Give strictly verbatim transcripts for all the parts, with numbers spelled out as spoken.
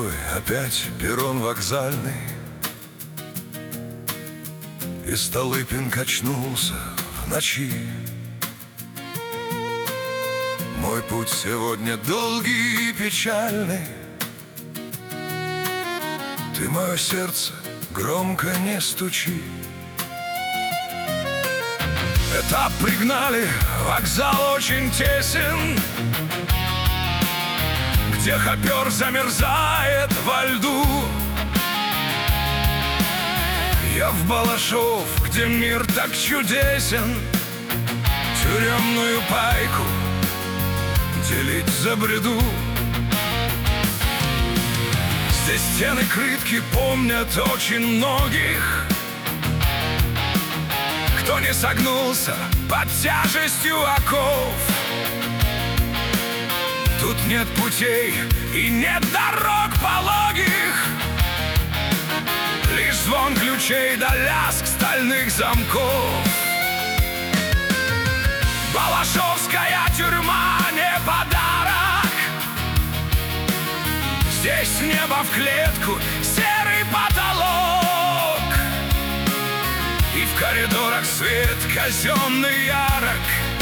конвой, опять перрон вокзальный, и Столыпин качнулся в ночи. Мой путь сегодня долгий и печальный. Ты, мое сердце, громко не стучи. Этап пригнали, вокзал очень тесен, где хопер замерзает во льду. Я в Балашов, где мир так чудесен, тюремную пайку делить забреду. Здесь стены крытки помнят очень многих, кто не согнулся под тяжестью оков. Тут нет путей и нет дорог пологих, лишь звон ключей да лязг стальных замков. Балашовская тюрьма не подарок. Здесь небо в клетку, серый потолок, и в коридорах свет казенный ярок,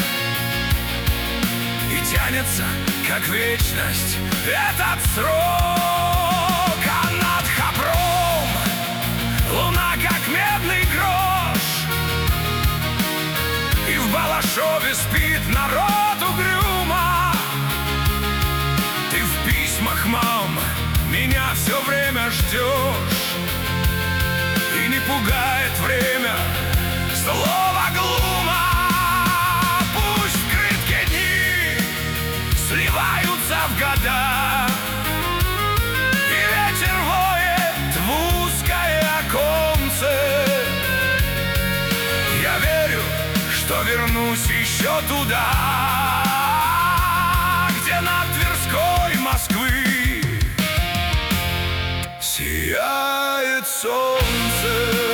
и тянется, как вечность, этот срок. А над Хопром луна, как медный грош, и в Балашове спит народ угрюмо. Ты в письмах, мам, меня все время ждешь, и не пугает время злого глума. Пусть в крытке дни сливаются в года, и ветер воет в узкое оконце. Я верю, что вернусь еще туда, где над Тверской Москвы сияет солнце.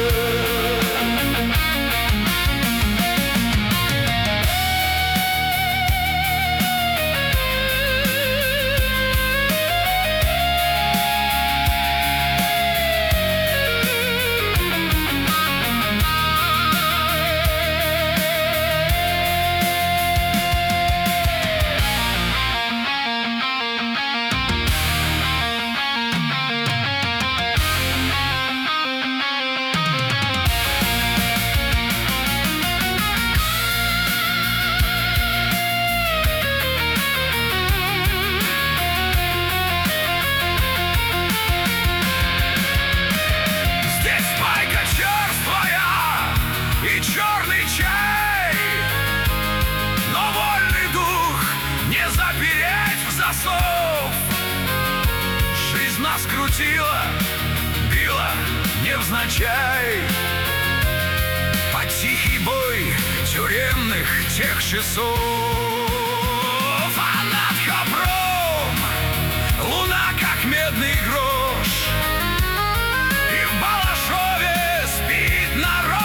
Черный чай, но вольный дух не запереть в засов. Жизнь нас крутила, била невзначай под тихий бой тюремных тех часов. А над Хопром луна, как медный грош, и в Балашове спит народ.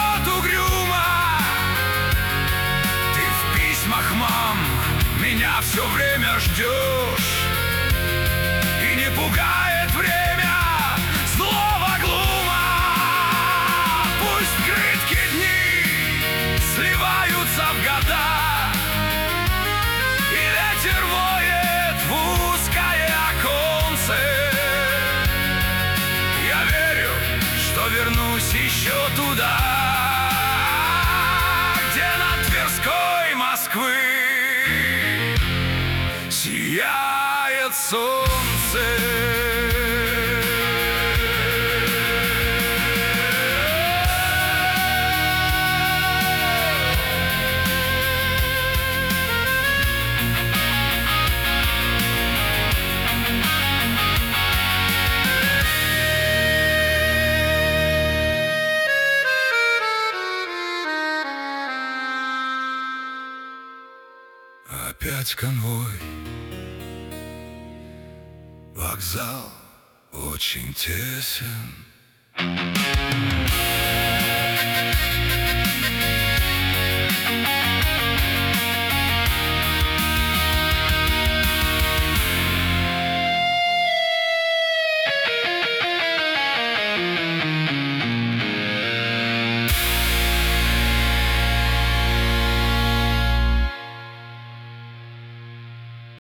Мам, меня все время ждешь, и не пугает время злого глума. Пусть крытки дни сливаются в года, и ветер воет в узкое оконце. Я верю, что вернусь еще туда, где над Тверской Москвы сияет солнце. Опять конвой, вокзал очень тесен.